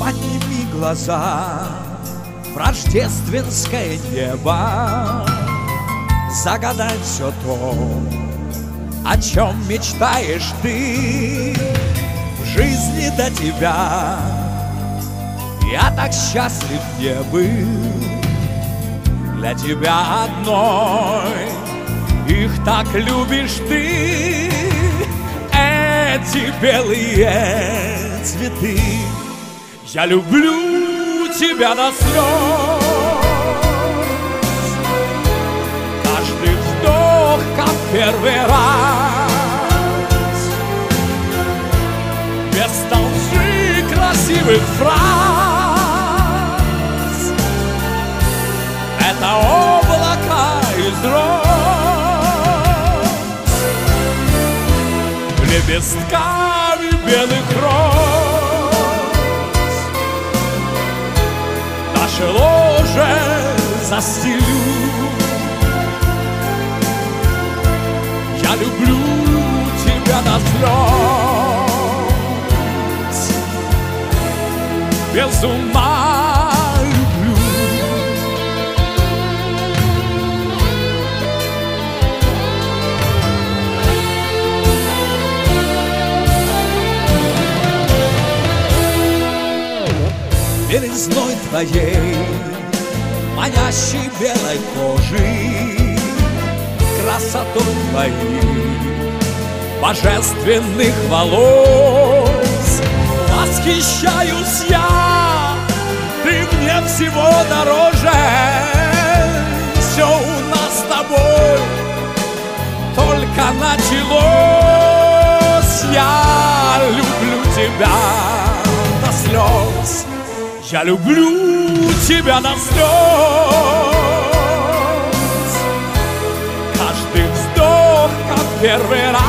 Подними глаза в рождественское небо, загадай все то, о чем мечтаешь ты. В жизни до тебя я так счастлив не был. Для тебя одной их так любишь ты. Эти белые цветы, я люблю тебя до слез. Каждый вздох, как первый раз, без толщи красивых фраз. Это облака из роз, лепестками белых роз. Наше ложе застелю. Я люблю тебя до слез, без ума люблю. Белизной твоей, манящей белой кожи, красотой твоей, божественных волос восхищаюсь я. Ты мне всего дороже. Все у нас с тобой только началось. Я люблю тебя до слез. Я люблю тебя до слез. Каждый вздох, как первый раз,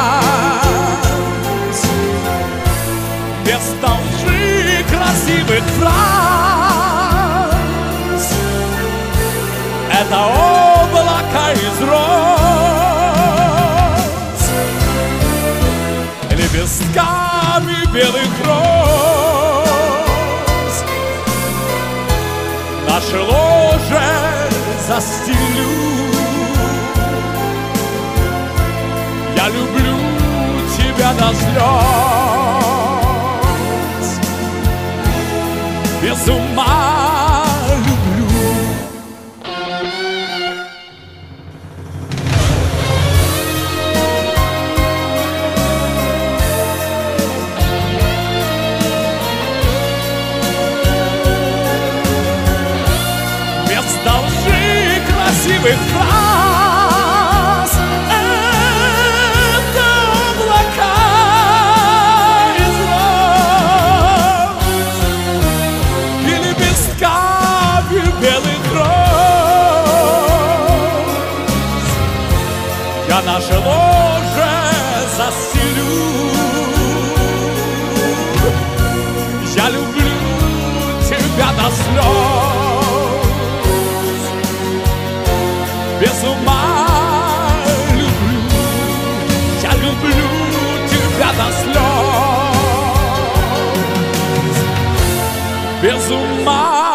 без толщи красивых фраз. Это облако из роз, лепестками белых роз. Наше ложе застелю. Я люблю тебя до слез, без ума люблю. Без толщи красивых фраз. Это облака из роз и лепестками белых роз. Я наше ложе застелю. Я люблю тебя до слез, без ума люблю. Я люблю тебя до слез, без ума.